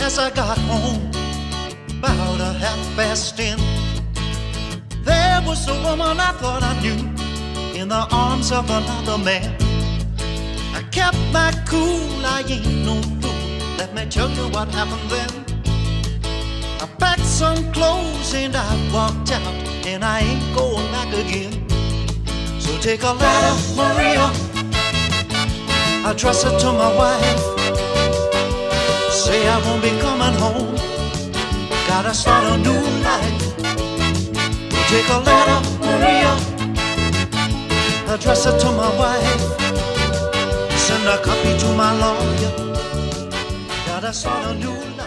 as I got home, about 10:30, there was a woman I thought I knew in the arms of another man. I kept my cool, I ain't no fool. Let me tell you what happened then. I packed some clothes and I walked out, and I ain't going back again. So take a letter, Maria, address it to my wife. Say I won't be coming home, gotta start a new life. Take a letter, Maria, address it to my wife. Send a copy to my lawyer, gotta start a new life.